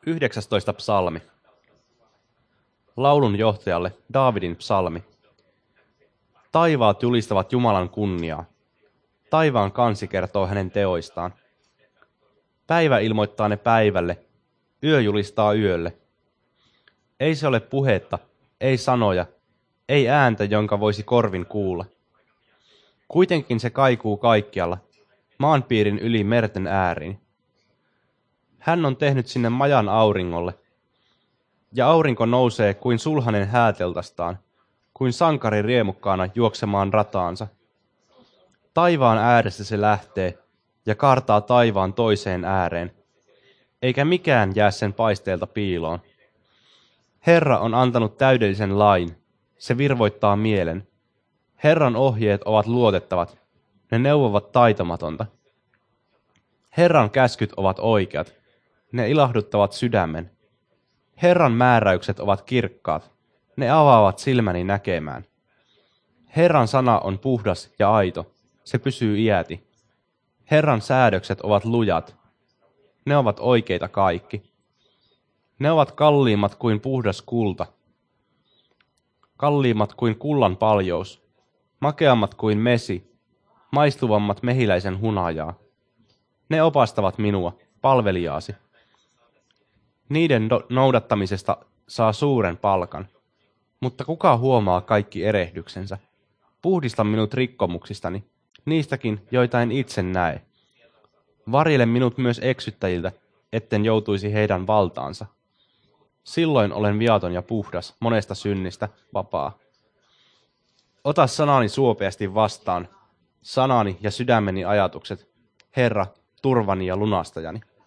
19. psalmi. Laulun johtajalle Daavidin psalmi. Taivaat julistavat Jumalan kunniaa. Taivaan kansi kertoo hänen teoistaan. Päivä ilmoittaa ne päivälle, yö julistaa yölle. Ei se ole puhetta, ei sanoja, ei ääntä, jonka voisi korvin kuulla. Kuitenkin se kaikuu kaikkialla, maanpiirin yli merten ääriin. Hän on tehnyt sinne majan auringolle, ja aurinko nousee kuin sulhanen hääteltastaan, kuin sankari riemukkaana juoksemaan rataansa. Taivaan ääressä se lähtee ja kaartaa taivaan toiseen ääreen, eikä mikään jää sen paisteelta piiloon. Herra on antanut täydellisen lain, se virvoittaa mielen. Herran ohjeet ovat luotettavat, ne neuvovat taitamatonta. Herran käskyt ovat oikeat, ne ilahduttavat sydämen. Herran määräykset ovat kirkkaat, ne avaavat silmäni näkemään. Herran sana on puhdas ja aito, se pysyy iäti. Herran säädökset ovat lujat, ne ovat oikeita kaikki. Ne ovat kalliimmat kuin puhdas kulta, kalliimmat kuin kullan paljous, makeammat kuin mesi, maistuvammat mehiläisen hunajaa. Ne opastavat minua, palvelijaasi. Niiden noudattamisesta saa suuren palkan, mutta kuka huomaa kaikki erehdyksensä? Puhdista minut rikkomuksistani, niistäkin, joita en itse näe. Varjele minut myös eksyttäjiltä, etten joutuisi heidän valtaansa. Silloin olen viaton ja puhdas, monesta synnistä vapaa. Ota sanani suopeasti vastaan, sanani ja sydämeni ajatukset, Herra, turvani ja lunastajani.